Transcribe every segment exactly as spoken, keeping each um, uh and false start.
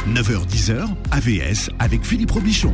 neuf heures dix heures, A V S avec Philippe Robichon.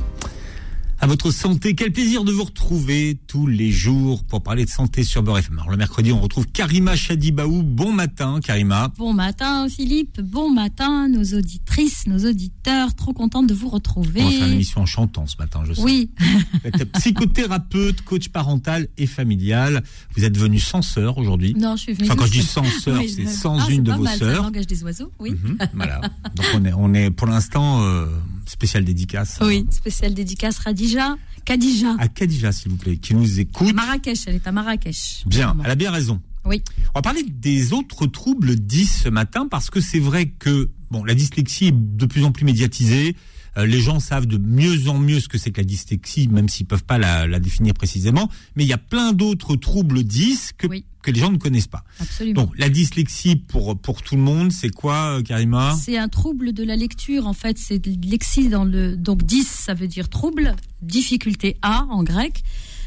À votre santé, quel plaisir de vous retrouver tous les jours pour parler de santé sur Beurre F M. Alors, le mercredi, on retrouve Karima Chadibaou. Bon matin, Karima. Bon matin, Philippe. Bon matin, nos auditrices, nos auditeurs. Trop contente de vous retrouver. On va faire une émission en chantant ce matin, je sais. Oui. Vous êtes psychothérapeute, coach parental et familial. Vous êtes venue sans sœur aujourd'hui. Non, je suis venue. Enfin, quand je dis sans sœur, oui, c'est sans ah, une c'est de vos mal, sœurs. C'est le langage des oiseaux, oui. Mm-hmm, voilà. Donc, on est, on est pour l'instant euh, spécial dédicace. Oui, hein. Spécial dédicace Khadija. Khadija. À Khadija, s'il vous plaît, qui nous écoute. À Marrakech, elle est à Marrakech. Bien, elle a bien raison. Oui. On va parler des autres troubles dys ce matin, parce que c'est vrai que bon, la dyslexie est de plus en plus médiatisée. Euh, les gens savent de mieux en mieux ce que c'est que la dyslexie, même s'ils ne peuvent pas la, la définir précisément. Mais il y a plein d'autres troubles dys que, oui. que les gens ne connaissent pas. Absolument. Donc, la dyslexie, pour, pour tout le monde, c'est quoi, Karima ? C'est un trouble de la lecture, en fait. C'est lexie dans le... Donc, dys, ça veut dire trouble. Difficulté A, en grec.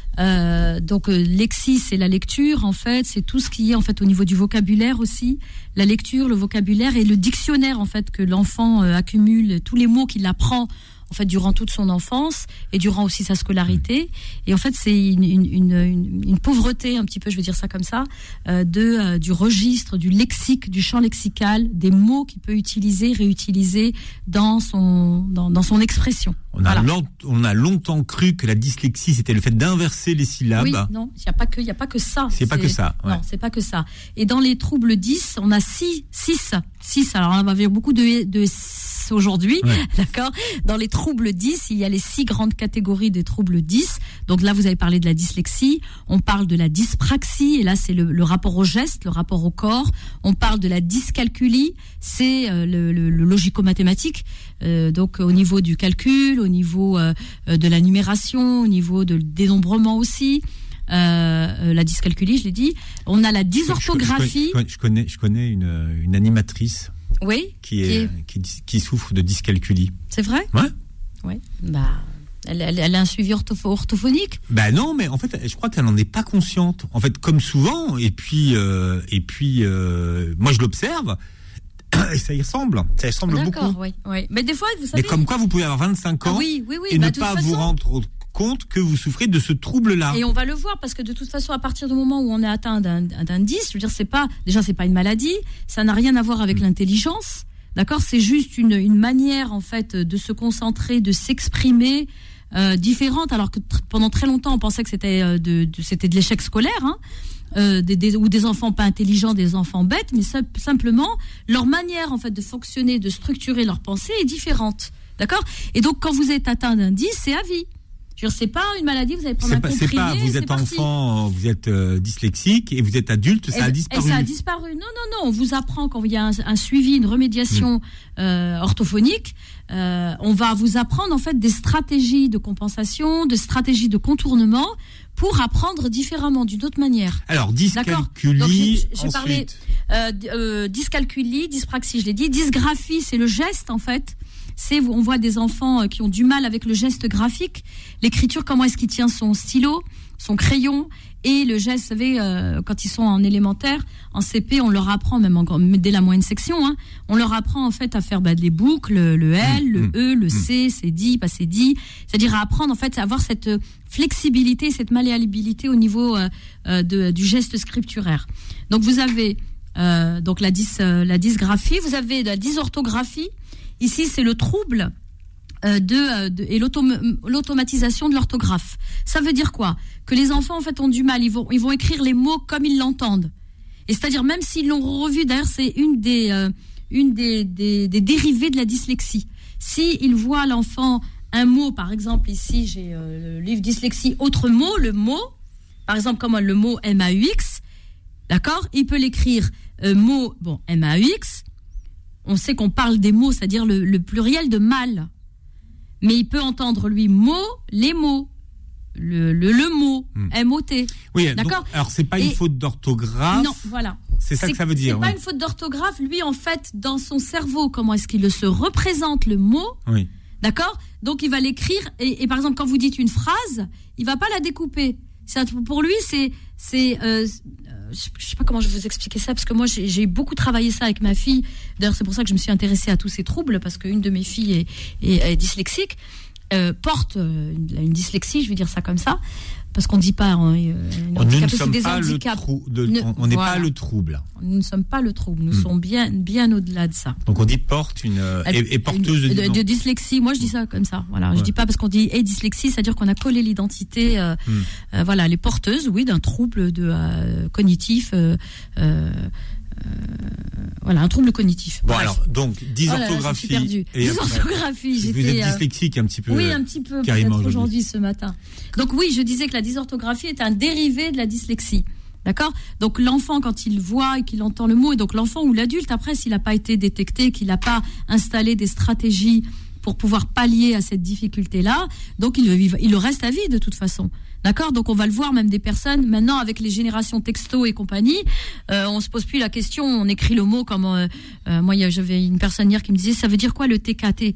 Euh, donc euh, lexie, c'est la lecture, en fait, c'est tout ce qui est en fait au niveau du vocabulaire aussi, la lecture, le vocabulaire et le dictionnaire en fait que l'enfant euh, accumule, tous les mots qu'il apprend en fait durant toute son enfance et durant aussi sa scolarité. Et en fait, c'est une, une, une, une pauvreté un petit peu, je vais dire ça comme ça, euh, de euh, du registre, du lexique, du champ lexical, des mots qu'il peut utiliser, réutiliser dans son dans, dans son expression. On a, voilà. long, on a longtemps cru que la dyslexie, c'était le fait d'inverser les syllabes. Oui, non, il n'y a pas que, il y a pas que ça. C'est, c'est pas que ça. Ouais. Non, c'est pas que ça. Et dans les troubles dys, on a six, six, six. Alors, on va avoir beaucoup de, de aujourd'hui, ouais. D'accord. Dans les troubles dys, il y a les six grandes catégories des troubles dys. Donc là, vous avez parlé de la dyslexie. On parle de la dyspraxie, et là, c'est le, le rapport au geste, le rapport au corps. On parle de la dyscalculie, c'est euh, le, le, le logico-mathématique. Euh, donc au niveau du calcul, au niveau euh, de la numération, au niveau de dénombrement aussi. Euh, la dyscalculie, je l'ai dit. On a la dysorthographie. Je, je, je, connais, je connais une, une animatrice. Oui. Qui, est, qui, est... qui, qui souffre de dyscalculie. C'est vrai ? Ouais. Oui. Bah, elle, elle, elle a un suivi orthoph- orthophonique ? Bah non, mais en fait, je crois qu'elle n'en est pas consciente. En fait, comme souvent, et puis, euh, et puis, euh, moi je l'observe. Et ça y ressemble, ça y ressemble D'accord, beaucoup. Oui, oui. Mais des fois, vous savez. Mais comme quoi, vous pouvez avoir vingt-cinq ans ah, oui, oui, oui. et bah, ne pas façon... vous rendre compte que vous souffrez de ce trouble-là. Et on va le voir parce que de toute façon, à partir du moment où on est atteint d'un, d'un dys, je veux dire, c'est pas déjà, c'est pas une maladie, ça n'a rien à voir avec mmh. l'intelligence, d'accord ? C'est juste une une manière en fait de se concentrer, de s'exprimer. Euh, différente, alors que t- pendant très longtemps on pensait que c'était euh, de, de c'était de l'échec scolaire, hein, euh, des, des, ou des enfants pas intelligents, des enfants bêtes, mais ça, simplement leur manière en fait de fonctionner, de structurer leur pensée est différente, d'accord ? Et donc quand vous êtes atteint d'un dys, c'est à vie. Je veux dire, c'est pas une maladie, vous allez prendre c'est un pas, comprimé. C'est pas, vous êtes enfant, vous êtes euh, dyslexique et vous êtes adulte, ça et, a disparu. Et ça a disparu. Non, non, non. On vous apprend quand il y a un, un suivi, une remédiation mmh. euh, orthophonique. Euh, on va vous apprendre en fait des stratégies de compensation, des stratégies de contournement pour apprendre différemment, d'une autre manière. Alors, dyscalculie. Donc, j'ai, j'ai ensuite. parlé euh, euh, dyscalculie, dyspraxie, je l'ai dit. Dysgraphie, c'est le geste en fait. C'est, on voit des enfants qui ont du mal avec le geste graphique. L'écriture, comment est-ce qu'il tient son stylo, son crayon et le geste, vous savez, euh, quand ils sont en élémentaire, en C P, on leur apprend, même en, dès la moyenne section, hein, on leur apprend en fait à faire bah, les boucles, le L, mmh, le mmh, E, le mmh. C, c'est dit, pas c'est dit. C'est-à-dire à apprendre en fait à avoir cette flexibilité, cette malléabilité au niveau euh, de, du geste scripturaire. Donc vous avez euh, donc la, dys, euh, la dysgraphie, vous avez la dysorthographie. Ici, c'est le trouble euh, de, de et l'autom- l'automatisation de l'orthographe. Ça veut dire quoi ? Que les enfants en fait ont du mal. Ils vont ils vont écrire les mots comme ils l'entendent. Et c'est-à-dire même s'ils l'ont revu. D'ailleurs, c'est une des euh, une des, des des dérivées de la dyslexie. Si ils voient l'enfant un mot, par exemple ici j'ai euh, le livre dyslexie autre mot, le mot, par exemple comme le mot M A U X, d'accord ? Il peut l'écrire euh, mot bon M A U X. On sait qu'on parle des mots, c'est-à-dire le, le pluriel de mal. Mais il peut entendre, lui, mots, les mots, le, le, le mot, hmm. M O T. Oui, d'accord. Donc, alors, c'est pas Et, une faute d'orthographe. Non, voilà. C'est ça c'est, que ça veut dire. C'est oui. pas une faute d'orthographe. Lui, en fait, dans son cerveau, comment est-ce qu'il se représente le mot ? Oui. D'accord ? Donc, il va l'écrire. Et, et par exemple, quand vous dites une phrase, il va pas la découper. C'est un, pour lui, c'est, c'est, euh, je sais pas comment je vais vous expliquer ça, parce que moi, j'ai, j'ai beaucoup travaillé ça avec ma fille. D'ailleurs, c'est pour ça que je me suis intéressée à tous ces troubles, parce qu'une de mes filles est, est, est dyslexique, euh, porte une, une dyslexie, je vais dire ça comme ça. Parce qu'on ne dit pas. Hein, euh, on ne sommes pas le trou, de, ne, on n'est voilà. pas le trouble. Nous ne sommes pas le trouble. Nous hmm. sommes bien, bien au-delà de ça. Donc on dit porte une Elle, et, et porteuse une, de, de, de dyslexie. Moi je dis ça comme ça. Voilà. Ouais. Je dis pas parce qu'on dit et dyslexie, c'est-à-dire qu'on a collé l'identité. Euh, hmm. euh, voilà, les porteuses, oui, d'un trouble de euh, cognitif. Euh, euh, Euh, voilà, un trouble cognitif. Bon, bref. Alors, donc, dysorthographie. Oh là là, et dysorthographie, j'étais. Vous êtes dyslexique un petit peu. Oui, un petit peu, peut-être aujourd'hui. aujourd'hui, ce matin. Donc, oui, je disais que la dysorthographie est un dérivé de la dyslexie. D'accord ? Donc, l'enfant, quand il voit et qu'il entend le mot, et donc l'enfant ou l'adulte, après, s'il n'a pas été détecté, qu'il n'a pas installé des stratégies pour pouvoir pallier à cette difficulté-là, donc il, il, il le reste à vie de toute façon. D'accord ? Donc on va le voir, même des personnes, maintenant avec les générations texto et compagnie, euh, on se pose plus la question, on écrit le mot comme... Euh, euh, moi, j'avais une personne hier qui me disait, ça veut dire quoi le T K T ?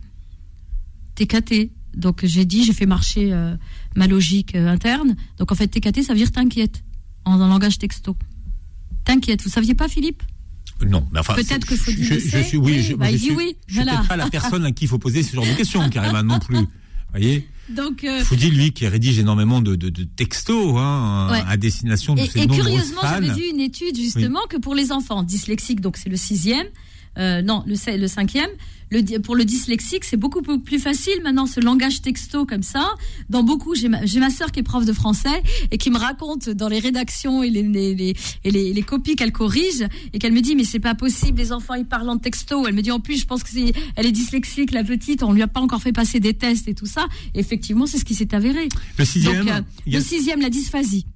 T K T. Donc j'ai dit, j'ai fait marcher euh, ma logique euh, interne. Donc en fait, T K T, ça veut dire t'inquiète, en, en langage texto. T'inquiète, vous saviez pas, Philippe ? Non, mais enfin, peut-être que Fodil je, je, je suis, oui, oui je, bah, je il suis, dit oui. Je suis voilà. peut-être pas la personne à qui il faut poser ce genre de questions, carrément non plus. Vous voyez. Donc, euh, Fodil, lui, qui rédige énormément de, de, de textos hein, ouais. à destination de et, ses et nombreuses curieusement, fans. j'avais vu une étude justement oui. que pour les enfants dyslexiques, donc c'est le sixième, euh, non, le, le cinquième. Le, pour le dyslexique, c'est beaucoup plus facile maintenant, ce langage texto comme ça. Dans beaucoup, j'ai ma, j'ai ma sœur qui est prof de français et qui me raconte dans les rédactions et les, les, les, et les, les copies qu'elle corrige et qu'elle me dit mais c'est pas possible, les enfants ils parlent en texto. Elle me dit en plus je pense que c'est, elle est dyslexique la petite, on lui a pas encore fait passer des tests et tout ça. Et effectivement, c'est ce qui s'est avéré. Le sixième, Donc, euh, le sixième, la dysphasie.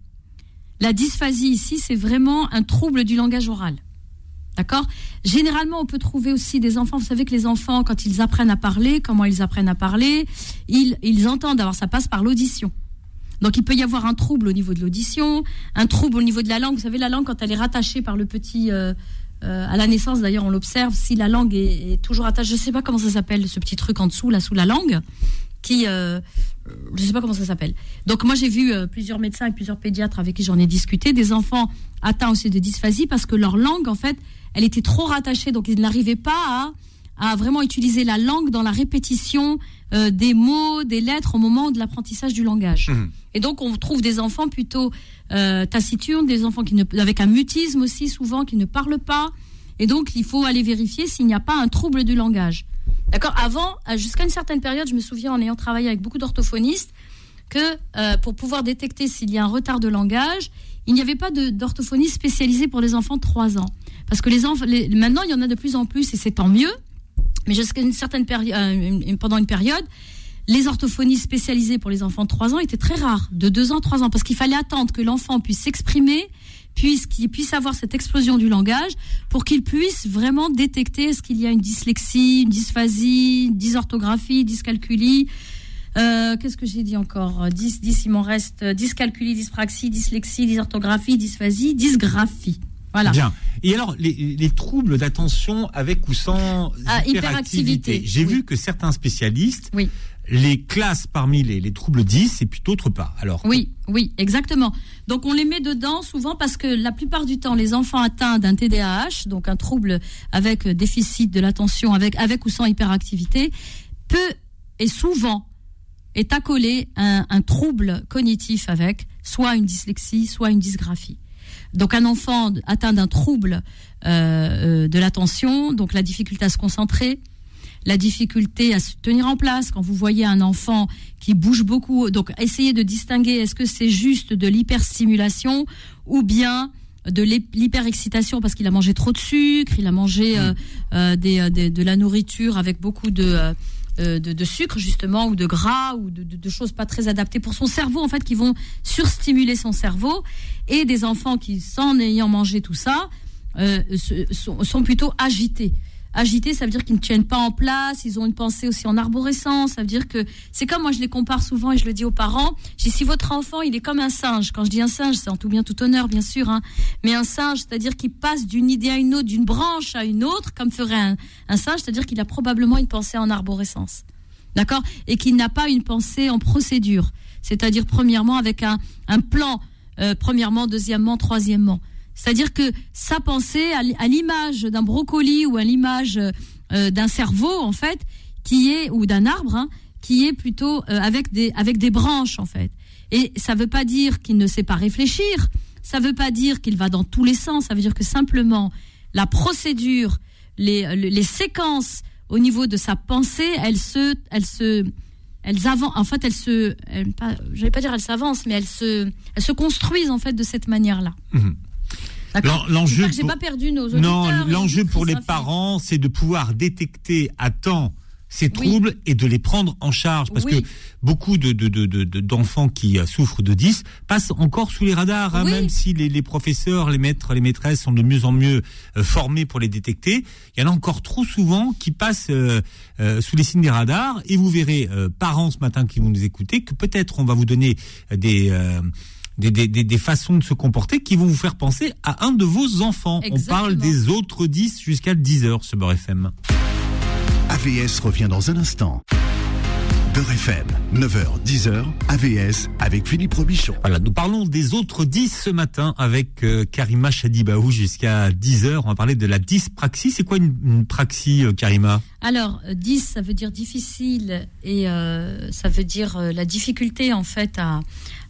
La dysphasie ici, c'est vraiment un trouble du langage oral. D'accord ? Généralement, on peut trouver aussi des enfants. Vous savez que les enfants, quand ils apprennent à parler, comment ils apprennent à parler, ils, ils entendent. Alors, ça passe par l'audition. Donc, il peut y avoir un trouble au niveau de l'audition, un trouble au niveau de la langue. Vous savez, la langue, quand elle est rattachée par le petit... Euh, euh, à la naissance, d'ailleurs, on l'observe. Si la langue est, est toujours attachée, je ne sais pas comment ça s'appelle, ce petit truc en dessous, là, sous la langue, qui... Euh, je ne sais pas comment ça s'appelle. Donc, moi, j'ai vu euh, plusieurs médecins et plusieurs pédiatres avec qui j'en ai discuté, des enfants atteints aussi de dysphasie parce que leur langue, en fait, elle était trop rattachée, donc ils n'arrivaient pas à, à vraiment utiliser la langue dans la répétition euh, des mots, des lettres au moment de l'apprentissage du langage. Mmh. Et donc on trouve des enfants plutôt euh, taciturnes, des enfants qui ne, avec un mutisme aussi souvent, qui ne parlent pas. Et donc il faut aller vérifier s'il n'y a pas un trouble du langage. D'accord ? Avant, jusqu'à une certaine période, je me souviens en ayant travaillé avec beaucoup d'orthophonistes, que euh, pour pouvoir détecter s'il y a un retard de langage, il n'y avait pas de, d'orthophonie spécialisée pour les enfants de trois ans. Parce que les enfants, les, maintenant, il y en a de plus en plus et c'est tant mieux. Mais jusqu'à une certaine période, euh, pendant une période, les orthophonies spécialisées pour les enfants de trois ans étaient très rares, de deux ans, trois ans, parce qu'il fallait attendre que l'enfant puisse s'exprimer, puisse, qu'il puisse avoir cette explosion du langage, pour qu'il puisse vraiment détecter est-ce qu'il y a une dyslexie, une dysphasie, une dysorthographie, dyscalculie. Euh, qu'est-ce que j'ai dit encore ? dix, dix, il m'en reste dyscalculie, dyspraxie, dyslexie, dysorthographie, dysphasie, dysgraphie. Voilà. Bien. Et alors, les, les troubles d'attention avec ou sans ah, hyperactivité. hyperactivité. J'ai oui. vu que certains spécialistes oui. les classent parmi les, les troubles dys et puis d'autres pas. Alors. Oui, oui, exactement. Donc, on les met dedans souvent parce que la plupart du temps, les enfants atteints d'un T D A H, donc un trouble avec déficit de l'attention, avec, avec ou sans hyperactivité, peut et souvent est accolé un, un trouble cognitif avec soit une dyslexie, soit une dysgraphie. Donc un enfant atteint d'un trouble euh, de l'attention, donc la difficulté à se concentrer, la difficulté à se tenir en place. Quand vous voyez un enfant qui bouge beaucoup, donc essayez de distinguer est-ce que c'est juste de l'hyperstimulation ou bien de l'hyperexcitation parce qu'il a mangé trop de sucre, il a mangé euh, euh, des, des, de la nourriture avec beaucoup de... Euh, De, de sucre justement ou de gras ou de, de, de choses pas très adaptées pour son cerveau en fait qui vont surstimuler son cerveau et des enfants qui sans ayant mangé tout ça euh, sont, sont plutôt agités. Agités, ça veut dire qu'ils ne tiennent pas en place, ils ont une pensée aussi en arborescence, ça veut dire que c'est comme moi je les compare souvent et je le dis aux parents, je dis si votre enfant il est comme un singe, quand je dis un singe c'est en tout bien tout honneur bien sûr, hein, mais un singe c'est-à-dire qu'il passe d'une idée à une autre, d'une branche à une autre comme ferait un, un singe, c'est-à-dire qu'il a probablement une pensée en arborescence. d'accord, et qu'il n'a pas une pensée en procédure, c'est-à-dire premièrement avec un, un plan, euh, premièrement, deuxièmement, troisièmement. C'est-à-dire que sa pensée, à l'image d'un brocoli ou à l'image euh, d'un cerveau, en fait, qui est, ou d'un arbre, hein, qui est plutôt euh, avec des, avec des branches, en fait. Et ça ne veut pas dire qu'il ne sait pas réfléchir, ça ne veut pas dire qu'il va dans tous les sens, ça veut dire que simplement la procédure, les, les séquences au niveau de sa pensée, elles se, elles se, elles avancent, en fait, elles se, elles, pas, je vais pas dire elles s'avancent, mais elles se, elles se construisent, en fait, de cette manière-là. Mmh. D'accord. L'enjeu pour... j'ai pas perdu nos auditeurs. Non, l'enjeu pour les infinie. parents, c'est de pouvoir détecter à temps ces troubles, oui, et de les prendre en charge, parce oui. que beaucoup de, de, de, de, d'enfants qui souffrent de dys passent encore sous les radars, hein, oui. même si les, les professeurs, les maîtres, les maîtresses sont de mieux en mieux euh, formés pour les détecter. Il y en a encore trop souvent qui passent euh, euh, sous les signes des radars, et vous verrez, euh, parents ce matin qui vont nous écouter, que peut-être on va vous donner des... Euh, Des, des, des, des façons de se comporter qui vont vous faire penser à un de vos enfants. Exactement. On parle des autres dys jusqu'à dix heures sur Beurre F M. A V S revient dans un instant. Beurre F M, neuf heures, dix heures, A V S avec Philippe Robichon. Voilà, nous parlons des autres dys ce matin avec euh, Karima Chadibaou jusqu'à dix heures. On va parler de la dyspraxie. C'est quoi une, une praxie, euh, Karima ? Alors, euh, dys, ça veut dire difficile et euh, ça veut dire euh, la difficulté en fait à,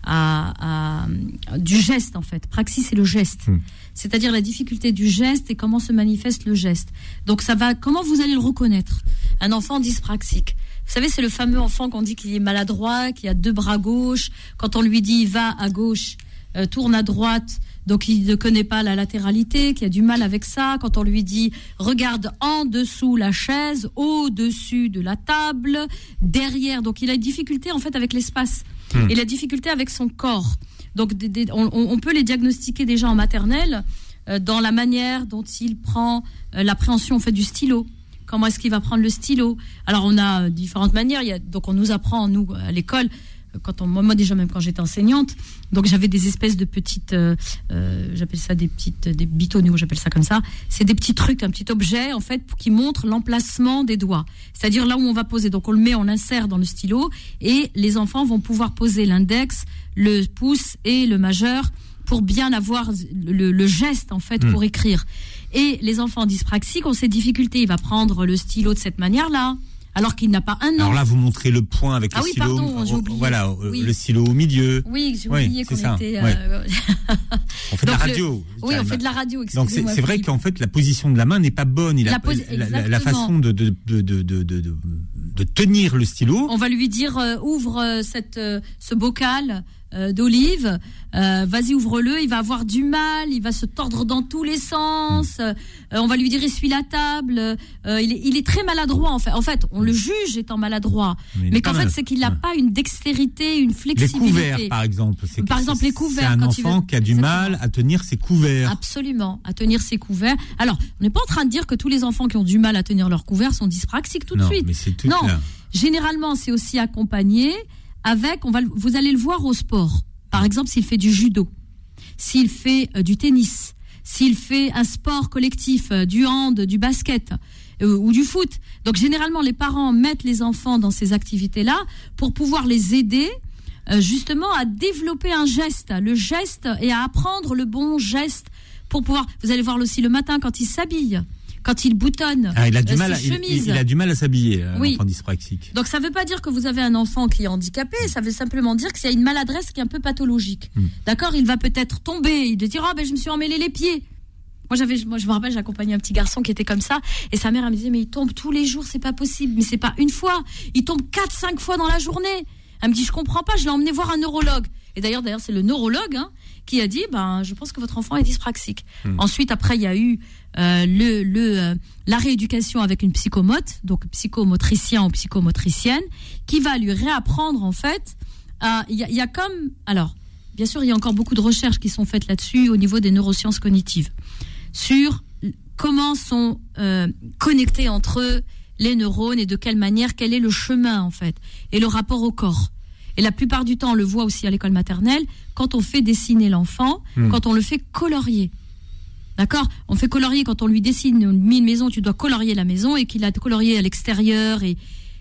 à, à, du geste en fait. Praxis, c'est le geste. Hum. C'est-à-dire la difficulté du geste et comment se manifeste le geste. Donc, ça va. Comment vous allez le reconnaître ? Un enfant dyspraxique. Vous savez, c'est le fameux enfant qu'on dit qu'il est maladroit, qu'il a deux bras gauches. Quand on lui dit va à gauche, euh, tourne à droite, donc il ne connaît pas la latéralité, qu'il a du mal avec ça. Quand on lui dit regarde en dessous la chaise, au-dessus de la table, derrière, donc il a une difficulté en fait avec l'espace mmh. et la difficulté avec son corps. Donc des, des, on, on peut les diagnostiquer déjà en maternelle euh, dans la manière dont il prend euh, l'appréhension en fait du stylo. Comment est-ce qu'il va prendre le stylo ? Alors, on a différentes manières. Il y a, donc, on nous apprend, nous, à l'école, quand on, moi, déjà, même quand j'étais enseignante, donc j'avais des espèces de petites, euh, euh, j'appelle ça des petites, des bitonio, j'appelle ça comme ça. C'est des petits trucs, un petit objet, en fait, qui montre l'emplacement des doigts. C'est-à-dire là où on va poser. Donc, on le met, on l'insère dans le stylo et les enfants vont pouvoir poser l'index, le pouce et le majeur pour bien avoir le, le geste, en fait, mmh. pour écrire. Et les enfants dyspraxiques ont ces difficultés. Il va prendre le stylo de cette manière-là, alors qu'il n'a pas un an. Alors là, vous montrez le point avec le ah oui, stylo. Pardon, j'ai oublié. Voilà, oui. le stylo au milieu. Oui, j'ai oublié oui, qu'on ça. était. Ouais. Euh... on fait de la radio. Le... Oui, on fait de la radio. Donc c'est, c'est vrai qu'en fait, la position de la main n'est pas bonne. Il la, a, posi... la, la, la façon de, de, de, de, de, de, de tenir le stylo. On va lui dire euh, ouvre cette, euh, ce bocal. Euh, d'olive, euh, vas-y ouvre-le, il va avoir du mal, il va se tordre dans tous les sens, mmh. euh, on va lui dire essuie la table, euh, il, est, il est très maladroit en fait, en fait on le juge étant maladroit, mais, mais qu'en fait mal. c'est qu'il n'a ouais. pas une dextérité, une flexibilité. Les couverts par exemple, c'est, par exemple les couverts, c'est un quand enfant il veut... qui a du Exactement. mal à tenir ses couverts. Absolument, à tenir ses couverts. Alors on n'est pas en train de dire que tous les enfants qui ont du mal à tenir leurs couverts sont dyspraxiques tout non, de suite. Mais c'est tout non, là. Généralement c'est aussi accompagné avec, on va, vous allez le voir au sport. Par exemple, s'il fait du judo, s'il fait euh, du tennis, s'il fait un sport collectif, euh, du hand, du basket euh, ou du foot. Donc, généralement, les parents mettent les enfants dans ces activités-là pour pouvoir les aider euh, justement à développer un geste, le geste et à apprendre le bon geste pour pouvoir... Vous allez voir aussi le matin quand il s'habille. Quand il boutonne ah, il a du euh, mal ses à, chemises. Il, il a du mal à s'habiller, euh, oui. l'enfant dyspraxique. Donc ça ne veut pas dire que vous avez un enfant qui est handicapé, ça veut simplement dire qu'il y a une maladresse qui est un peu pathologique. Mm. D'accord ? Il va peut-être tomber, il va dire « Ah ben je me suis emmêlé les pieds ». Moi, j'avais, moi, je me rappelle, j'accompagnais un petit garçon qui était comme ça, et sa mère elle me disait « Mais il tombe tous les jours, c'est pas possible. » Mais c'est pas une fois, il tombe quatre, cinq fois dans la journée. Elle me dit « Je comprends pas, je l'ai emmené voir un neurologue. » Et d'ailleurs, d'ailleurs, c'est le neurologue hein, qui a dit ben, « Je pense que votre enfant est dyspraxique. Mm. » Ensuite, après, il y a eu euh, le, le, euh, la rééducation avec une psychomote, donc psychomotricien ou psychomotricienne, qui va lui réapprendre, en fait, il y, y a comme... Alors, bien sûr, il y a encore beaucoup de recherches qui sont faites là-dessus au niveau des neurosciences cognitives, sur comment sont euh, connectés entre eux les neurones et de quelle manière, quel est le chemin, en fait, et le rapport au corps. Et la plupart du temps, on le voit aussi à l'école maternelle, quand on fait dessiner l'enfant, mmh. quand on le fait colorier. D'accord ? On fait colorier quand on lui dessine, on lui met une maison, tu dois colorier la maison, et qu'il a colorié à l'extérieur. Et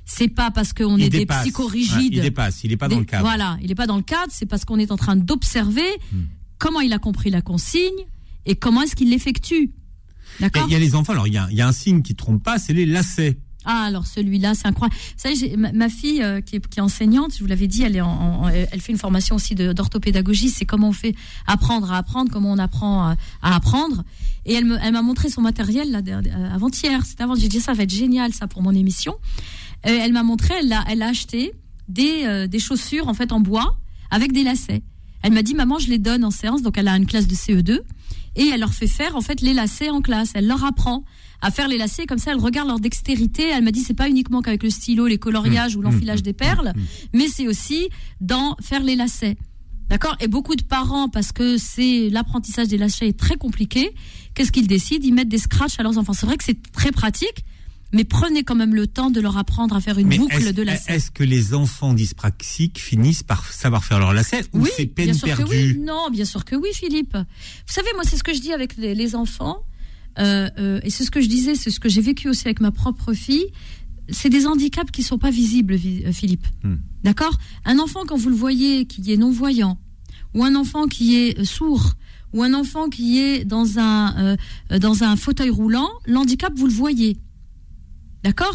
C'est pas parce qu'on il est dépasse. des psychorigides. Ouais, il dépasse, il n'est pas des, dans le cadre. Voilà, il n'est pas dans le cadre, c'est parce qu'on est en train d'observer hmm. comment il a compris la consigne et comment est-ce qu'il l'effectue. D'accord ? Il y a les enfants, alors il y a, il y a un signe qui ne trompe pas, c'est les lacets. Ah, alors celui-là, c'est incroyable. Vous savez, j'ai, ma, ma fille euh, qui, est, qui est enseignante, je vous l'avais dit, elle, est en, en, elle fait une formation aussi de, d'orthopédagogie, c'est comment on fait apprendre à apprendre, comment on apprend à, à apprendre. Et elle, me, elle m'a montré son matériel là, avant-hier, c'était avant, j'ai dit ça va être génial ça pour mon émission. Euh, elle m'a montré, elle a, elle a acheté des, euh, des chaussures en fait en bois avec des lacets. Elle m'a dit, maman, je les donne en séance, donc elle a une classe de C E deux, et elle leur fait faire en fait les lacets en classe, elle leur apprend à faire les lacets, comme ça elle regarde leur dextérité. Elle m'a dit c'est pas uniquement qu'avec le stylo, les coloriages mmh, ou l'enfilage mmh, des perles, mmh. mais c'est aussi dans faire les lacets. D'accord ? Et beaucoup de parents, parce que c'est l'apprentissage des lacets est très compliqué, qu'est-ce qu'ils décident ? Ils mettent des scratchs à leurs enfants. C'est vrai que c'est très pratique, mais prenez quand même le temps de leur apprendre à faire une mais boucle de lacets. Est-ce que les enfants dyspraxiques finissent par savoir faire leurs lacets ou oui, c'est peine bien sûr perdue ? Que oui. Non, bien sûr que oui, Philippe. Vous savez, moi c'est ce que je dis avec les, les enfants. Euh, euh, et c'est ce que je disais, c'est ce que j'ai vécu aussi avec ma propre fille. C'est des handicaps qui ne sont pas visibles, Philippe. Hmm. D'accord ? Un enfant, quand vous le voyez, qui est non-voyant, ou un enfant qui est sourd, ou un enfant qui est dans un, euh, dans un fauteuil roulant, l'handicap, vous le voyez. D'accord ?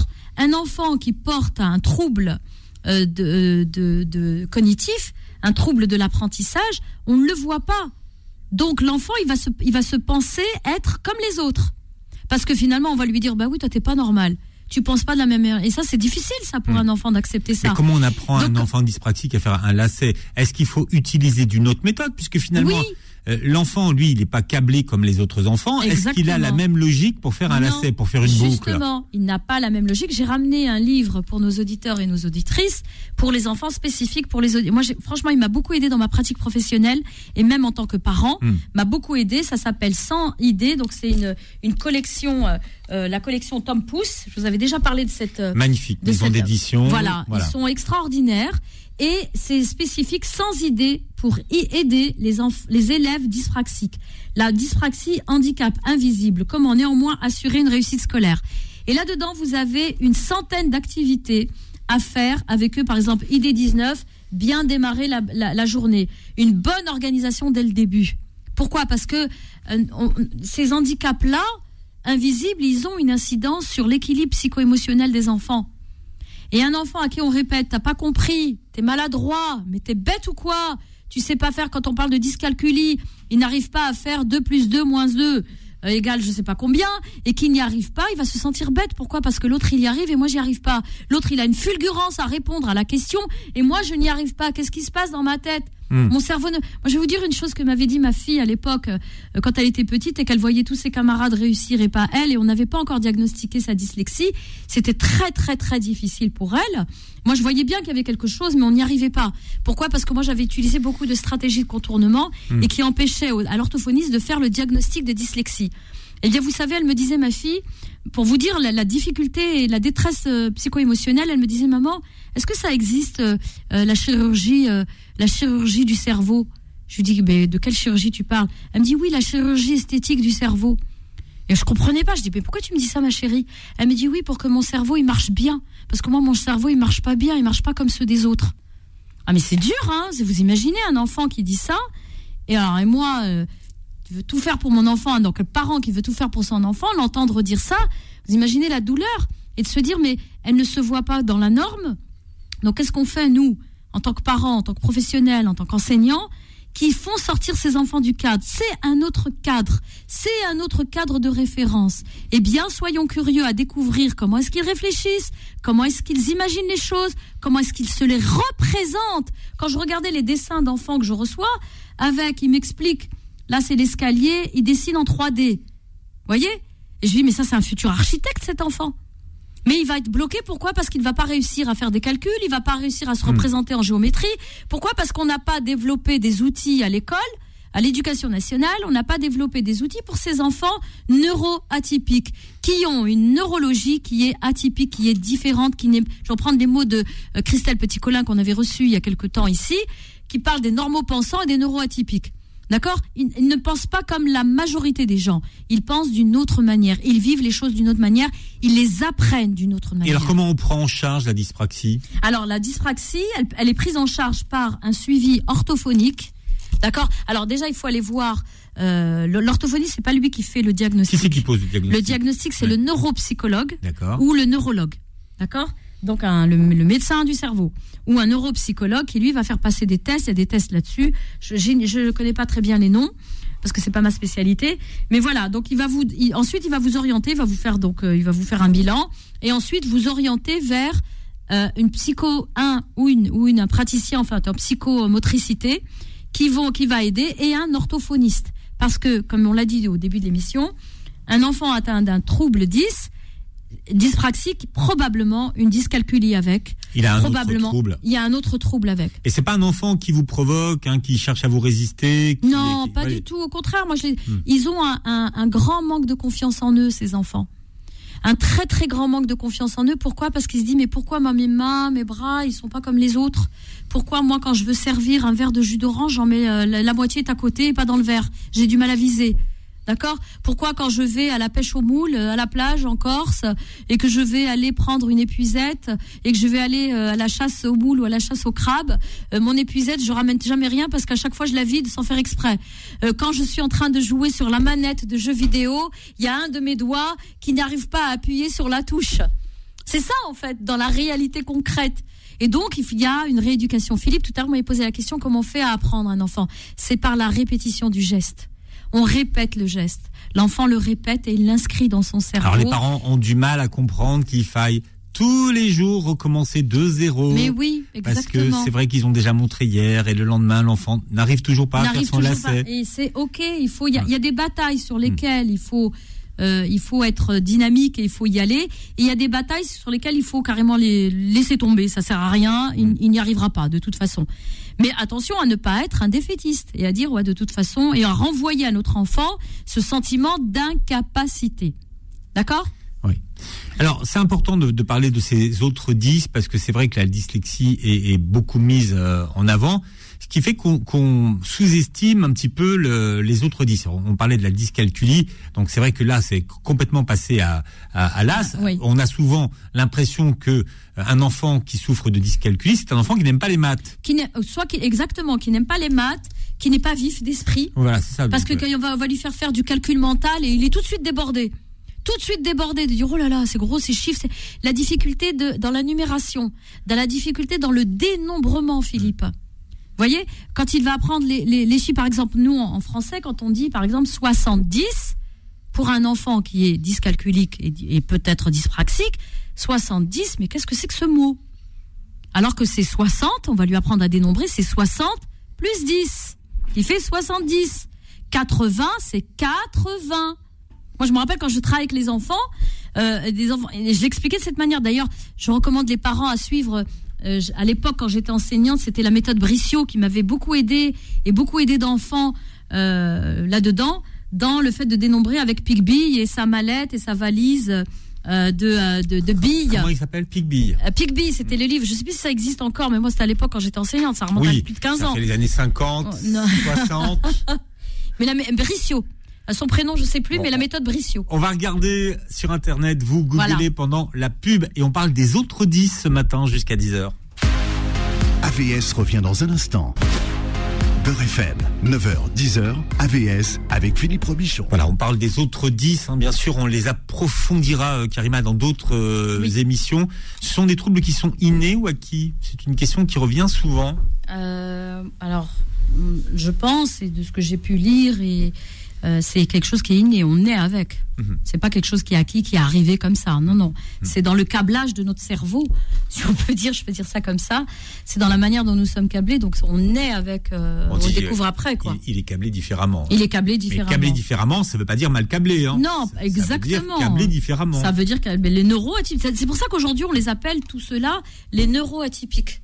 Un enfant qui porte un trouble euh, de, de, de cognitif, un trouble de l'apprentissage, on ne le voit pas. Donc l'enfant, il va se, il va se penser être comme les autres. Parce que finalement, on va lui dire, bah oui, toi, t'es pas normal. Tu penses pas de la même manière. Et ça, c'est difficile, ça, pour mmh. un enfant d'accepter ça. Mais comment on apprend à un enfant dyspraxique à faire un lacet ? Est-ce qu'il faut utiliser d'une autre méthode ? Puisque finalement, oui. euh, l'enfant, lui, il n'est pas câblé comme les autres enfants. Exactement. Est-ce qu'il a la même logique pour faire un non, lacet, pour faire une justement, boucle ? Justement, il n'a pas la même logique. J'ai ramené un livre pour nos auditeurs et nos auditrices, pour les enfants spécifiques, pour les auditeurs. Moi, j'ai, franchement, il m'a beaucoup aidé dans ma pratique professionnelle et même en tant que parent, mmh. m'a beaucoup aidé. Ça s'appelle cent idées. Donc, c'est une, une collection, euh, la collection Tom Pouce. Je vous avais déjà parlé de cette... Euh, Magnifique, de maison cette, d'édition. Voilà, voilà, ils sont extraordinaires. Et c'est spécifique, cent idées pour y aider les, enf- les élèves dyspraxiques. La dyspraxie, handicap invisible, comment néanmoins assurer une réussite scolaire. Et là-dedans, vous avez une centaine d'activités à faire avec eux. Par exemple, idée dix-neuf, bien démarrer la, la, la journée. Une bonne organisation dès le début. Pourquoi ? Parce que euh, on, ces handicaps-là, invisibles, ils ont une incidence sur l'équilibre psycho-émotionnel des enfants. Et un enfant à qui on répète, t'as pas compris, t'es maladroit, mais t'es bête ou quoi ? Tu sais pas faire, quand on parle de dyscalculie, il n'arrive pas à faire deux plus deux moins deux euh, égale je sais pas combien, et qu'il n'y arrive pas, il va se sentir bête. Pourquoi ? Parce que l'autre il y arrive et moi j'y arrive pas. L'autre il a une fulgurance à répondre à la question et moi je n'y arrive pas. Qu'est-ce qui se passe dans ma tête ? Mmh. Mon cerveau ne... Moi, je vais vous dire une chose que m'avait dit ma fille à l'époque, euh, quand elle était petite et qu'elle voyait tous ses camarades réussir et pas elle, et on n'avait pas encore diagnostiqué sa dyslexie. C'était très, très, très difficile pour elle. Moi, je voyais bien qu'il y avait quelque chose, mais on n'y arrivait pas. Pourquoi ? Parce que moi, j'avais utilisé beaucoup de stratégies de contournement mmh. et qui empêchaient à l'orthophoniste de faire le diagnostic de dyslexie. Eh bien, vous savez, elle me disait, ma fille, pour vous dire la, la difficulté et la détresse euh, psycho-émotionnelle, elle me disait, maman, est-ce que ça existe, euh, euh, la chirurgie, euh, la chirurgie du cerveau ? Je lui dis, mais de quelle chirurgie tu parles ? Elle me dit, oui, la chirurgie esthétique du cerveau. Et je comprenais pas. Je dis, mais pourquoi tu me dis ça, ma chérie ? Elle me dit, oui, pour que mon cerveau, il marche bien. Parce que moi, mon cerveau, il marche pas bien, il marche pas comme ceux des autres. Ah, mais c'est dur, hein ? Vous imaginez un enfant qui dit ça ? Et alors, et moi... Euh, qui veut tout faire pour mon enfant, donc le parent qui veut tout faire pour son enfant, l'entendre dire ça, vous imaginez la douleur, et de se dire, mais elle ne se voit pas dans la norme. Donc qu'est-ce qu'on fait, nous, en tant que parents, en tant que professionnels, en tant qu'enseignants, qui font sortir ces enfants du cadre ? C'est un autre cadre, c'est un autre cadre de référence. Eh bien, soyons curieux à découvrir comment est-ce qu'ils réfléchissent, comment est-ce qu'ils imaginent les choses, comment est-ce qu'ils se les représentent. Quand je regardais les dessins d'enfants que je reçois, avec, ils m'expliquent, là, c'est l'escalier, il dessine en trois D. Vous voyez ? Et je lui dis, mais ça, c'est un futur architecte, cet enfant. Mais il va être bloqué, pourquoi ? Parce qu'il ne va pas réussir à faire des calculs, il ne va pas réussir à se représenter mmh. en géométrie. Pourquoi ? Parce qu'on n'a pas développé des outils à l'école, à l'éducation nationale, on n'a pas développé des outils pour ces enfants neuroatypiques, qui ont une neurologie qui est atypique, qui est différente, qui n'est... Je vais reprendre les mots de euh, Christelle Petit-Colin qu'on avait reçu il y a quelque temps ici, qui parle des normaux pensants et des neuroatypiques. D'accord ? Ils, ils ne pensent pas comme la majorité des gens. Ils pensent d'une autre manière. Ils vivent les choses d'une autre manière. Ils les apprennent d'une autre manière. Et alors, comment on prend en charge la dyspraxie ? Alors, la dyspraxie, elle, elle est prise en charge par un suivi orthophonique. D'accord ? Alors, déjà, il faut aller voir... Euh, l'orthophonie, c'est pas lui qui fait le diagnostic. Qui c'est qui pose le diagnostic ? Le diagnostic, c'est ouais. le neuropsychologue D'accord. ou le neurologue. D'accord ? Donc, un, le, le médecin du cerveau ou un neuropsychologue qui, lui, va faire passer des tests. Il y a des tests là-dessus. Je ne connais pas très bien les noms parce que c'est pas ma spécialité. Mais voilà, donc il va vous, il, ensuite, il va vous orienter, il va vous faire, donc, euh, il va vous faire un bilan et ensuite vous orienter vers euh, une psycho un ou une, ou une un praticien, enfin, en psychomotricité qui, vont, qui va aider et un orthophoniste. Parce que, comme on l'a dit au début de l'émission, un enfant atteint d'un trouble dys, dyspraxique, probablement une dyscalculie avec. Il a un probablement, autre trouble. Il y a un autre trouble avec. Et c'est pas un enfant qui vous provoque, hein, qui cherche à vous résister. Qui, non, qui, pas ouais. du tout. Au contraire, moi, je les, hmm. ils ont un, un, un grand manque de confiance en eux, ces enfants. Un très très grand manque de confiance en eux. Pourquoi ? Parce qu'ils se disent mais pourquoi moi, mes mains, mes bras, ils sont pas comme les autres ? Pourquoi moi quand je veux servir un verre de jus d'orange, j'en mets euh, la, la moitié est à côté et pas dans le verre ? J'ai du mal à viser. D'accord ? Pourquoi quand je vais à la pêche au moule, à la plage en Corse, et que je vais aller prendre une épuisette, et que je vais aller à la chasse au moule ou à la chasse au crabe, euh, mon épuisette, je ramène jamais rien parce qu'à chaque fois je la vide sans faire exprès. Euh, quand je suis en train de jouer sur la manette de jeux vidéo, il y a un de mes doigts qui n'arrive pas à appuyer sur la touche. C'est ça en fait, dans la réalité concrète. Et donc, il y a une rééducation. Philippe, tout à l'heure, m'avait posé la question, comment on fait à apprendre un enfant ? C'est par la répétition du geste. On répète le geste. L'enfant le répète et il l'inscrit dans son cerveau. Alors les parents ont du mal à comprendre qu'il faille tous les jours recommencer de zéro. Mais oui, exactement. Parce que c'est vrai qu'ils ont déjà montré hier et le lendemain, l'enfant n'arrive toujours pas à faire son lacet. Et c'est ok, il faut, il y a, il y a des batailles sur lesquelles il faut, euh, il faut être dynamique et il faut y aller. Et il y a des batailles sur lesquelles il faut carrément les laisser tomber. Ça sert à rien, il, il n'y arrivera pas de toute façon. Mais attention à ne pas être un défaitiste et à dire ouais de toute façon et à renvoyer à notre enfant ce sentiment d'incapacité. D'accord ? Oui. Alors c'est important de, de parler de ces autres dys parce que c'est vrai que la dyslexie est, est beaucoup mise euh, en avant, ce qui fait qu'on, qu'on sous-estime un petit peu le, les autres dys. On parlait de la dyscalculie, donc c'est vrai que là c'est complètement passé à, à, à l'as. Oui. On a souvent l'impression que un enfant qui souffre de dyscalculie, c'est un enfant qui n'aime pas les maths. Qui soit qui, exactement, qui n'aime pas les maths, qui n'est pas vif d'esprit. Voilà, c'est ça. Parce que quand on va, on va lui faire faire du calcul mental et il est tout de suite débordé. Tout de suite débordé de dire oh là là, c'est gros, ces chiffres, c'est la difficulté de dans la numération, dans la difficulté dans le dénombrement, Philippe. Vous voyez, quand il va apprendre les, les, les chiffres, par exemple, nous en, en français, quand on dit par exemple soixante-dix, pour un enfant qui est dyscalculique et, et peut-être dyspraxique, soixante-dix, mais qu'est-ce que c'est que ce mot ? Alors que c'est soixante, on va lui apprendre à dénombrer, c'est soixante plus dix, qui fait soixante-dix. quatre-vingts, c'est quatre-vingts. Moi, je me rappelle quand je travaille avec les enfants, euh, des enfants, et je l'expliquais de cette manière. D'ailleurs, je recommande les parents à suivre. Euh, à l'époque, quand j'étais enseignante, c'était la méthode Brissot qui m'avait beaucoup aidé et beaucoup aidé d'enfants euh, là-dedans, dans le fait de dénombrer avec Pic-Bille et sa mallette et sa valise euh, de, euh, de, de billes. Comment il s'appelle ? Pic-Bille. Euh, Pic-Bille, c'était le livre. Je ne sais plus si ça existe encore, mais moi, c'était à l'époque quand j'étais enseignante. Ça remonte oui, à plus de quinze ça ans. C'est les années cinquante, oh, soixante. Mais la Brissot. Son prénom, je sais plus, bon, mais la méthode Brissot. On va regarder sur Internet, vous googlez voilà. Pendant la pub et on parle des autres dys ce matin jusqu'à dix heures. A V S revient dans un instant. Beurre F M, neuf heures, dix heures, A V S avec Philippe Robichon. Voilà, on parle des autres dys, hein, bien sûr, on les approfondira, euh, Karima, dans d'autres euh, oui. émissions. Ce sont des troubles qui sont innés ou acquis ? C'est une question qui revient souvent. Euh, alors, je pense, et de ce que j'ai pu lire et... Euh, c'est quelque chose qui est inné, on naît avec. Mmh. C'est pas quelque chose qui est acquis, qui est arrivé comme ça. Non, non. Mmh. C'est dans le câblage de notre cerveau, si on peut dire, je peux dire ça comme ça. C'est dans la manière dont nous sommes câblés, donc on naît avec, euh, on, on dit, le découvre après, quoi. Il, il est câblé différemment. Il est câblé différemment. Mais câblé différemment, ça veut pas dire mal câblé, hein. Non, ça, exactement. Ça veut dire câblé différemment. Ça veut dire que les neuroatypiques. C'est pour ça qu'aujourd'hui on les appelle tout cela les neuroatypiques.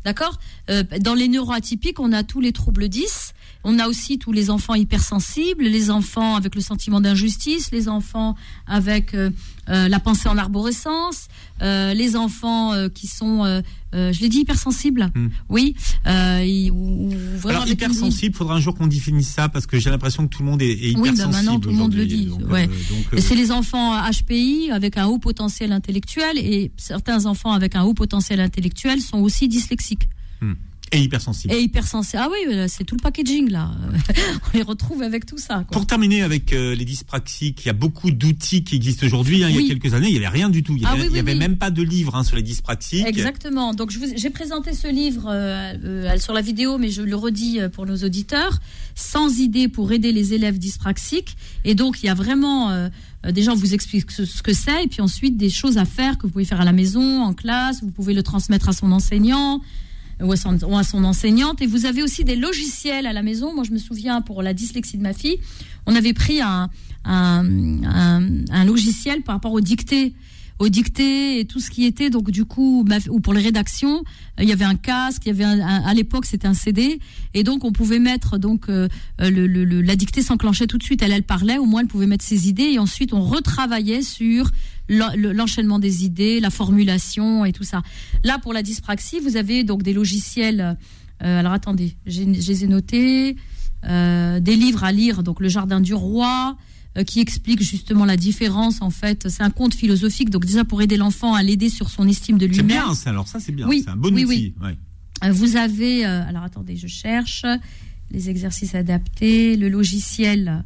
D'accord. Euh, dans les neuroatypiques, on a tous les troubles dys. On a aussi tous les enfants hypersensibles, les enfants avec le sentiment d'injustice, les enfants avec euh, euh, la pensée en arborescence, euh, les enfants euh, qui sont, euh, euh, je l'ai dit, hypersensibles. Mmh. Oui. Euh, et, ou, ou vraiment Alors hypersensible, il faudra un jour qu'on définisse ça parce que j'ai l'impression que tout le monde est, est hypersensible. Oui, ben maintenant tout le monde le dit. Donc, ouais. euh, donc, euh... Et c'est les enfants H P I avec un haut potentiel intellectuel et certains enfants avec un haut potentiel intellectuel sont aussi dyslexiques. Mmh. Et hypersensible. Et hypersensible. Ah oui, c'est tout le packaging là. On les retrouve avec tout ça. Quoi. Pour terminer avec euh, les dyspraxiques, il y a beaucoup d'outils qui existent aujourd'hui. Hein. Oui. Il y a quelques années, il n'y avait rien du tout. Il n'y avait, ah, oui, oui, avait oui. même pas de livre hein, sur les dyspraxiques. Exactement. Donc je vous, j'ai présenté ce livre euh, euh, sur la vidéo, mais je le redis pour nos auditeurs. cent idées pour aider les élèves dyspraxiques. Et donc il y a vraiment euh, des gens vous expliquent ce, ce que c'est, et puis ensuite des choses à faire que vous pouvez faire à la maison, en classe. Vous pouvez le transmettre à son enseignant. Ou à, son, ou à son enseignante. Et vous avez aussi des logiciels à la maison. Moi, je me souviens, pour la dyslexie de ma fille, on avait pris un, un, un, un logiciel par rapport aux dictées, aux dictées et tout ce qui était. Donc, du coup, ma, ou pour les rédactions, il y avait un casque, il y avait un, un, à l'époque, c'était un C D. Et donc, on pouvait mettre, donc, euh, le, le, le, la dictée s'enclenchait tout de suite. Elle, elle parlait, au moins, elle pouvait mettre ses idées. Et ensuite, on retravaillait sur l'enchaînement des idées, la formulation et tout ça. Là, pour la dyspraxie, vous avez donc des logiciels. Euh, alors, attendez, j'ai, je les ai notés. Euh, des livres à lire, donc Le Jardin du Roi, euh, qui explique justement la différence. En fait, c'est un conte philosophique. Donc, déjà, pour aider l'enfant à l'aider sur son estime de lui-même. C'est bien, ça, alors ça, c'est bien. Oui, c'est un bon oui, outil. Oui. Ouais. Euh, vous avez. Euh, alors, attendez, je cherche. Les exercices adaptés, le logiciel.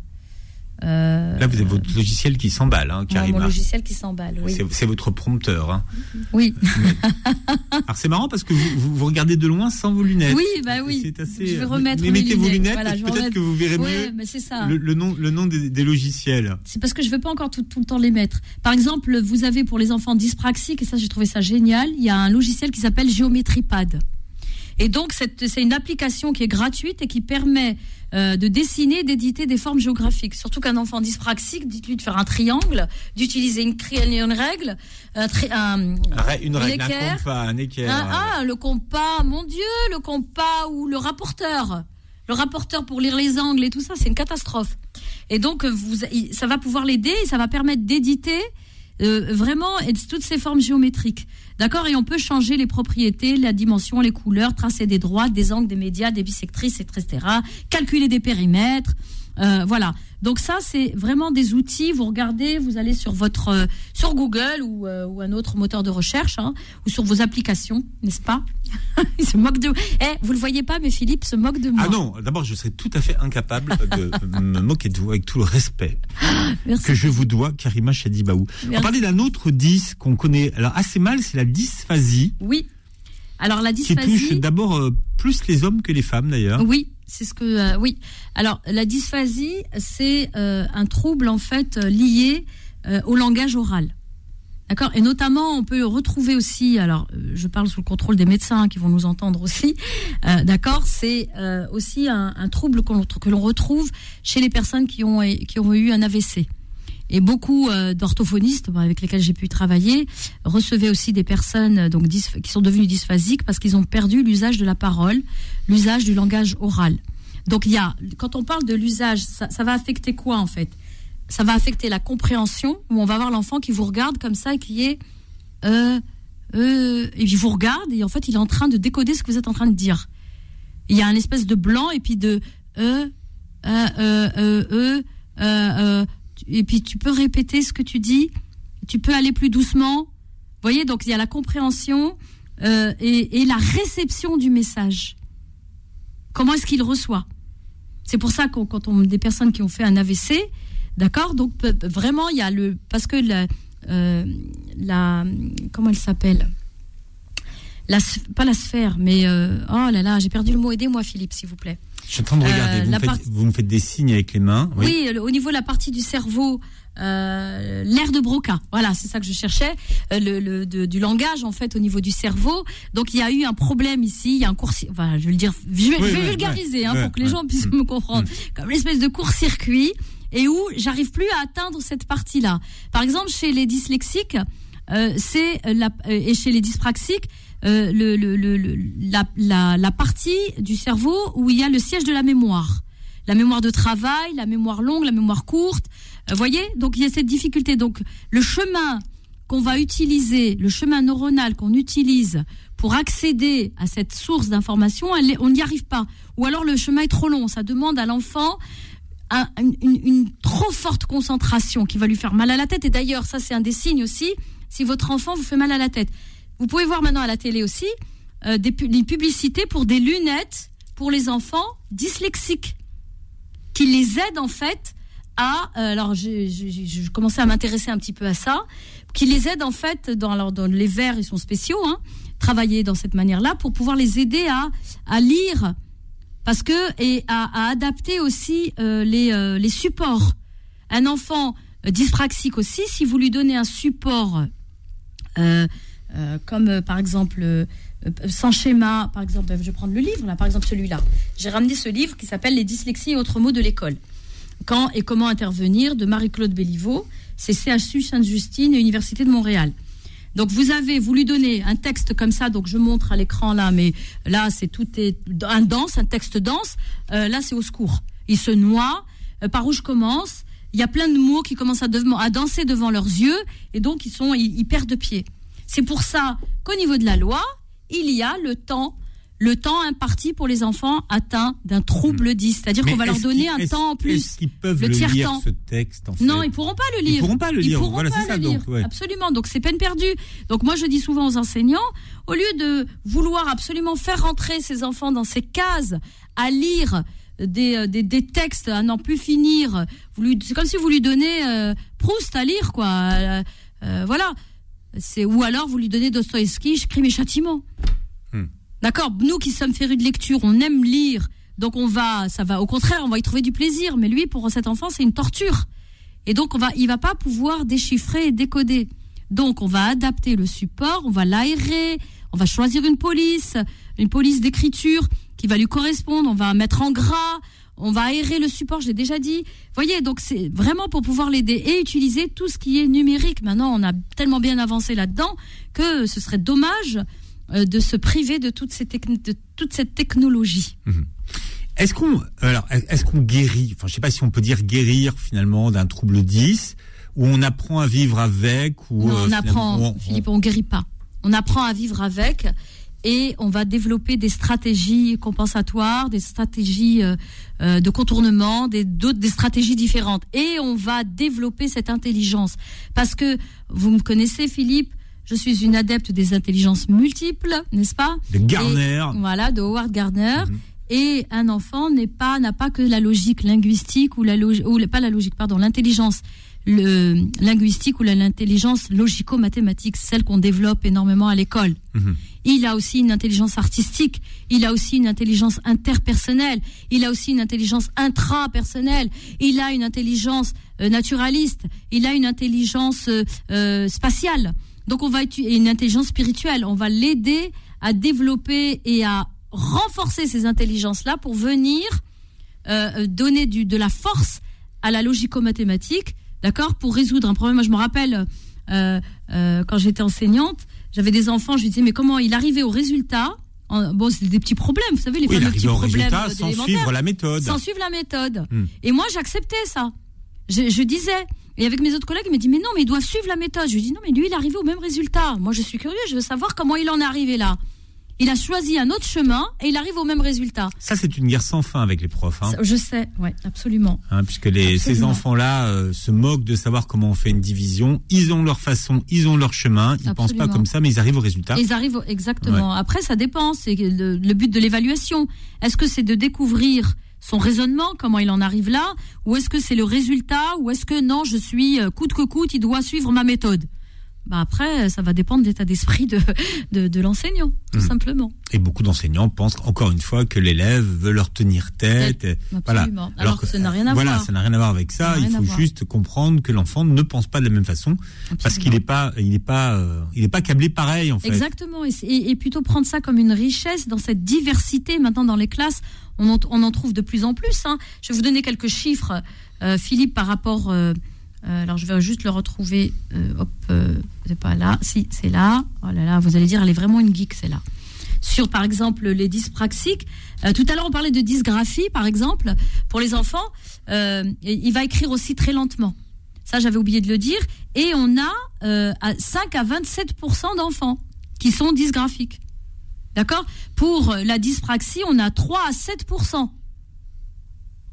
Euh, Là, vous avez votre logiciel qui s'emballe, hein, ouais, mon logiciel qui s'emballe, oui. C'est, c'est votre prompteur. Hein. Oui. Mais, alors, c'est marrant parce que vous, vous, vous regardez de loin sans vos lunettes. Oui, bah oui. C'est assez... Je vais remettre mais mes mettez lunettes. vos lunettes, voilà, peut-être remettre... que vous verrez ouais, mieux mais c'est ça. Le, le nom, le nom des, des logiciels. C'est parce que je ne veux pas encore tout, tout le temps les mettre. Par exemple, vous avez pour les enfants dyspraxiques, et ça, j'ai trouvé ça génial, il y a un logiciel qui s'appelle GéométriePad. Et donc, c'est, c'est une application qui est gratuite et qui permet euh, de dessiner, d'éditer des formes géographiques. Surtout qu'un enfant dyspraxique, dites-lui de faire un triangle, d'utiliser une, une règle, un tri, un, une règle, un compas, un équerre. Un, ah, le compas, mon Dieu, le compas ou le rapporteur. Le rapporteur pour lire les angles et tout ça, c'est une catastrophe. Et donc, vous, ça va pouvoir l'aider et ça va permettre d'éditer euh, vraiment toutes ces formes géométriques. D'accord ? Et on peut changer les propriétés, la dimension, les couleurs, tracer des droites, des angles, des médias, des bisectrices, et cetera. Calculer des périmètres. Euh, voilà. Donc ça, c'est vraiment des outils. Vous regardez, vous allez sur votre euh, sur Google ou, euh, ou un autre moteur de recherche, hein, ou sur vos applications, n'est-ce pas ? Il se moque de. Eh, vous le voyez pas, mais Philippe se moque de moi. Ah non, d'abord, je serais tout à fait incapable de me moquer de vous avec tout le respect Merci. que je vous dois, Karima Chadibaou. On va parler d'un autre dys qu'on connaît alors assez mal, c'est la dysphasie. Oui. Alors la dysphasie. Qui touche d'abord euh, plus les hommes que les femmes d'ailleurs. Oui. C'est ce que euh, oui. Alors la dysphasie, c'est euh, un trouble en fait lié euh, au langage oral. D'accord ? Et notamment, on peut retrouver aussi, alors euh, je parle sous le contrôle des médecins hein, qui vont nous entendre aussi, euh, d'accord ? C'est euh, aussi un, un trouble qu'on, que l'on retrouve chez les personnes qui ont, qui ont eu un A V C. Et beaucoup euh, d'orthophonistes avec lesquels j'ai pu travailler recevaient aussi des personnes donc dys, qui sont devenues dysphasiques parce qu'ils ont perdu l'usage de la parole, l'usage du langage oral. Donc il y a, quand on parle de l'usage, ça, ça va affecter quoi en fait ? Ça va affecter la compréhension, où on va voir l'enfant qui vous regarde comme ça et qui est euh, euh, et puis vous regarde et en fait il est en train de décoder ce que vous êtes en train de dire. Il y a un espèce de blanc et puis de euh euh euh euh euh, euh, euh et puis tu peux répéter ce que tu dis, tu peux aller plus doucement. Vous voyez, donc il y a la compréhension euh, et, et la réception du message. Comment est-ce qu'il reçoit ? C'est pour ça que quand on des personnes qui ont fait un A V C, d'accord, donc vraiment il y a le parce que la, euh, la comment elle s'appelle ? La, pas la sphère, mais euh, oh là là, j'ai perdu le mot. Aidez-moi, Philippe, s'il vous plaît. Je suis en train de regarder. Euh, vous, me faites, part... vous me faites des signes avec les mains. Oui, oui le, au niveau de la partie du cerveau, euh, l'aire de Broca. Voilà, c'est ça que je cherchais. Euh, le, le de, du langage, en fait, au niveau du cerveau. Donc, il y a eu un problème ici. Il y a un court, enfin, je vais le dire, je vais, oui, je vais oui, vulgariser, oui, hein, oui, pour que les oui, gens puissent oui, me comprendre. Oui. Comme une espèce de court-circuit et où j'arrive plus à atteindre cette partie-là. Par exemple, chez les dyslexiques, euh, c'est la, et chez les dyspraxiques. euh, le, le, le, le, la, la, la partie du cerveau où il y a le siège de la mémoire. La mémoire de travail, la mémoire longue, la mémoire courte. Vous euh, voyez ? Donc, il y a cette difficulté. Donc, le chemin qu'on va utiliser, le chemin neuronal qu'on utilise pour accéder à cette source d'information, elle, on n'y arrive pas. Ou alors, le chemin est trop long. Ça demande à l'enfant un, une, une trop forte concentration qui va lui faire mal à la tête. Et d'ailleurs, ça, c'est un des signes aussi, si votre enfant vous fait mal à la tête. Vous pouvez voir maintenant à la télé aussi euh, des, des publicités pour des lunettes pour les enfants dyslexiques, qui les aident en fait à, euh, alors je, je, je, je commençais à m'intéresser un petit peu à ça, qui les aident en fait, dans, alors, dans les verres, ils sont spéciaux, hein, travailler dans cette manière-là pour pouvoir les aider à, à lire, parce que, et à, à adapter aussi euh, les, euh, les supports. Un enfant euh, dyspraxique aussi, si vous lui donnez un support, euh, euh, comme euh, par exemple... Euh, sans schéma, par exemple, je vais prendre le livre, là, par exemple celui-là. J'ai ramené ce livre qui s'appelle « Les dyslexies et autres mots de l'école. Quand et comment intervenir » de Marie-Claude Béliveau. C'est C H U Sainte-Justine et Université de Montréal. Donc, vous avez, vous lui donnez un texte comme ça, donc je montre à l'écran là, mais là, c'est tout est un dense, un texte dense. Euh, là, c'est au secours. Il se noie. Euh, par où je commence ? Il y a plein de mots qui commencent à, dev- à danser devant leurs yeux, et donc ils, sont, ils, ils perdent pied. C'est pour ça qu'au niveau de la loi, il y a le temps, le temps imparti pour les enfants atteints d'un trouble dys. C'est-à-dire Mais qu'on va leur donner un temps en plus. Est-ce qu'ils peuvent le, le tiers lire, temps. ce texte, en fait ? Non, ils ne pourront pas le lire. Ils ne pourront pas le lire. Ils pourront voilà, pas c'est ça, le lire. donc, ouais. Absolument. Donc, c'est peine perdue. Donc, moi, je dis souvent aux enseignants, au lieu de vouloir absolument faire rentrer ces enfants dans ces cases à lire des, des, des textes à n'en plus finir, vous lui, c'est comme si vous lui donnez euh, Proust à lire, quoi. Euh, euh, voilà. C'est, ou alors, vous lui donnez Dostoïevski, Crime et Châtiment. Hmm. D'accord, nous qui sommes férus de lecture, on aime lire, donc on va, ça va, au contraire, on va y trouver du plaisir. Mais lui, pour cet enfant, c'est une torture. Et donc, on va, il va pas pouvoir déchiffrer et décoder. Donc, on va adapter le support, on va l'aérer, on va choisir une police, une police d'écriture qui va lui correspondre. On va mettre en gras, on va aérer le support. Je l'ai déjà dit. Vous voyez, donc c'est vraiment pour pouvoir l'aider et utiliser tout ce qui est numérique. Maintenant, on a tellement bien avancé là-dedans que ce serait dommage de se priver de toute, ces techn- de toute cette technologie. Mmh. Est-ce qu'on, alors, est-ce qu'on guérit, enfin, je ne sais pas si on peut dire guérir finalement d'un trouble dys, ou on apprend à vivre avec, ou non, on euh, apprend, on, Philippe, on ne guérit pas. On apprend à vivre avec et on va développer des stratégies compensatoires, des stratégies euh, euh, de contournement, des, d'autres, des stratégies différentes. Et on va développer cette intelligence. Parce que, vous me connaissez, Philippe, je suis une adepte des intelligences multiples, n'est-ce pas ? De Gardner. Et, voilà, de Howard Gardner. Mm-hmm. Et un enfant n'est pas, n'a pas que la logique linguistique ou la logique, ou pas la logique, pardon, l'intelligence le, linguistique ou la, l'intelligence logico-mathématique, celle qu'on développe énormément à l'école. Mm-hmm. Il a aussi une intelligence artistique, il a aussi une intelligence interpersonnelle, il a aussi une intelligence intrapersonnelle, il a une intelligence euh, naturaliste, il a une intelligence euh, euh, spatiale. Donc, on va étudier une intelligence spirituelle. On va l'aider à développer et à renforcer ces intelligences-là pour venir euh, donner du, de la force à la logico-mathématique, d'accord, pour résoudre un problème. Moi, je me rappelle, euh, euh, quand j'étais enseignante, j'avais des enfants, je lui disais, mais comment il arrivait au résultat ? En, bon, c'était des petits problèmes, vous savez, les oui, fameux petits problèmes résultat, sans suivre la méthode. Sans suivre la méthode. Hmm. Et moi, j'acceptais ça. Je, je disais... Et avec mes autres collègues, ils me disent, mais non, mais ils doivent suivre la méthode. Je lui dis, non, mais lui, il est arrivé au même résultat. Moi, je suis curieux, je veux savoir comment il en est arrivé là. Il a choisi un autre chemin et il arrive au même résultat. Ça, c'est une guerre sans fin avec les profs. Hein. Je sais, oui, absolument. Hein, puisque les, absolument. Ces enfants-là euh, se moquent de savoir comment on fait une division. Ils ont leur façon, ils ont leur chemin. Ils ne pensent pas comme ça, mais ils arrivent au résultat. Ils arrivent, au, exactement. Ouais. Après, ça dépend. C'est le, le but de l'évaluation. Est-ce que c'est de découvrir son raisonnement, comment il en arrive là, ou est-ce que c'est le résultat, ou est-ce que non, je suis coûte que coûte, il doit suivre ma méthode. Bah après, ça va dépendre de l'état d'esprit de, de, de l'enseignant, tout mmh. simplement. Et beaucoup d'enseignants pensent, encore une fois, que l'élève veut leur tenir tête. Et, absolument. Voilà. Alors, Alors que ça n'a rien à voilà, voir. Voilà, ça n'a rien à voir avec ça. Il faut juste comprendre que l'enfant ne pense pas de la même façon, absolument. Parce qu'il n'est pas, il n'est pas, euh, il n'est pas câblé pareil, en fait. Exactement. Et, et, et plutôt prendre ça comme une richesse dans cette diversité. Maintenant, dans les classes, on en, on en trouve de plus en plus. Hein. Je vais vous donner quelques chiffres, euh, Philippe, par rapport... Euh, Euh, alors, je vais juste le retrouver. Euh, hop, euh, c'est pas là. Si, c'est là. Oh là là, vous allez dire, elle est vraiment une geek, celle-là. Sur, par exemple, les dyspraxiques. Euh, tout à l'heure, on parlait de dysgraphie, par exemple. Pour les enfants, euh, il va écrire aussi très lentement. Ça, j'avais oublié de le dire. Et on a euh, cinq à vingt-sept pour cent d'enfants qui sont dysgraphiques. D'accord ? Pour la dyspraxie, on a trois à sept pour cent. D'accord ?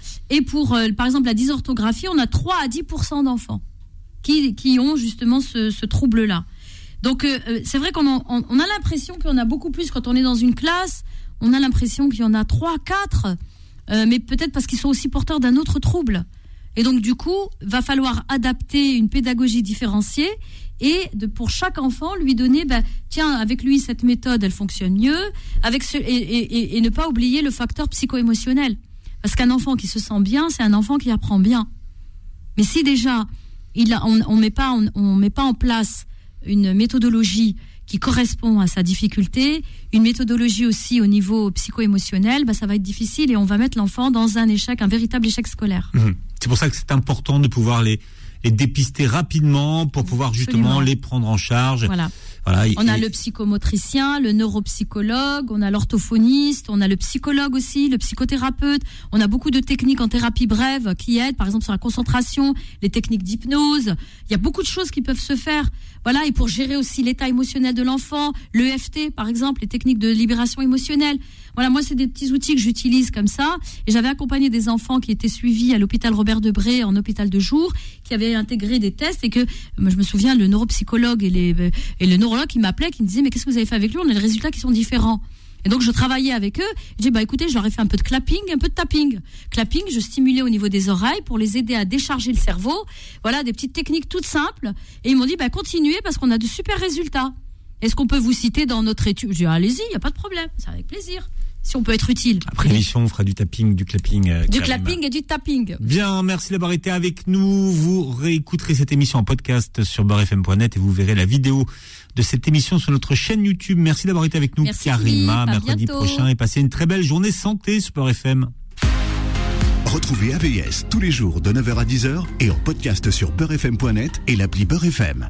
Et pour, euh, par exemple, la dysorthographie, on a trois à dix pour cent d'enfants qui, qui ont justement ce, ce trouble-là. Donc, euh, c'est vrai qu'on en, on, on a l'impression qu'il y en a beaucoup plus quand on est dans une classe. On a l'impression qu'il y en a trois, quatre, euh, mais peut-être parce qu'ils sont aussi porteurs d'un autre trouble. Et donc, du coup, va falloir adapter une pédagogie différenciée et de, pour chaque enfant, lui donner, ben, tiens, avec lui, cette méthode, elle fonctionne mieux, avec ce, et, et, et ne pas oublier le facteur psycho-émotionnel. Parce qu'un enfant qui se sent bien, c'est un enfant qui apprend bien. Mais si déjà, il a, on ne met pas, on, on met pas en place une méthodologie qui correspond à sa difficulté, une méthodologie aussi au niveau psycho-émotionnel, bah ça va être difficile et on va mettre l'enfant dans un échec, un véritable échec scolaire. Mmh. C'est pour ça que c'est important de pouvoir les, les dépister rapidement pour pouvoir justement Absolument. les prendre en charge. Voilà. Voilà, on et... a le psychomotricien, le neuropsychologue, on a l'orthophoniste, on a le psychologue aussi, le psychothérapeute. On a beaucoup de techniques en thérapie brève qui aident, par exemple sur la concentration, les techniques d'hypnose. Il y a beaucoup de choses qui peuvent se faire. Voilà, et pour gérer aussi l'état émotionnel de l'enfant, l'E F T par exemple, les techniques de libération émotionnelle. Voilà, moi c'est des petits outils que j'utilise comme ça. Et j'avais accompagné des enfants qui étaient suivis à l'hôpital Robert Debré en hôpital de jour, qui avaient intégré des tests et que, je me souviens, le neuropsychologue et, les, et le neurologue qui m'appelaient, qui me disaient mais qu'est-ce que vous avez fait avec lui ? On a des résultats qui sont différents. Et donc je travaillais avec eux. Je dis bah écoutez, je leur ai fait un peu de clapping, un peu de tapping. Clapping, je stimulais au niveau des oreilles pour les aider à décharger le cerveau. Voilà, des petites techniques toutes simples. Et ils m'ont dit bah continuez parce qu'on a de super résultats. Est-ce qu'on peut vous citer dans notre étude ? Je dis allez-y, il y a pas de problème, c'est avec plaisir. Si on peut être utile. Après l'émission, on fera du tapping, du clapping. Euh, du clapping et du tapping. Bien, merci d'avoir été avec nous. Vous réécouterez cette émission en podcast sur beurre f m point net et vous verrez la vidéo de cette émission sur notre chaîne YouTube. Merci d'avoir été avec nous, merci Karima. Philippe, mercredi prochain et passez une très belle journée santé sur Beurre F M. Retrouvez A V S tous les jours de neuf heures à dix heures et en podcast sur beurre f m point net et l'appli Beurre F M.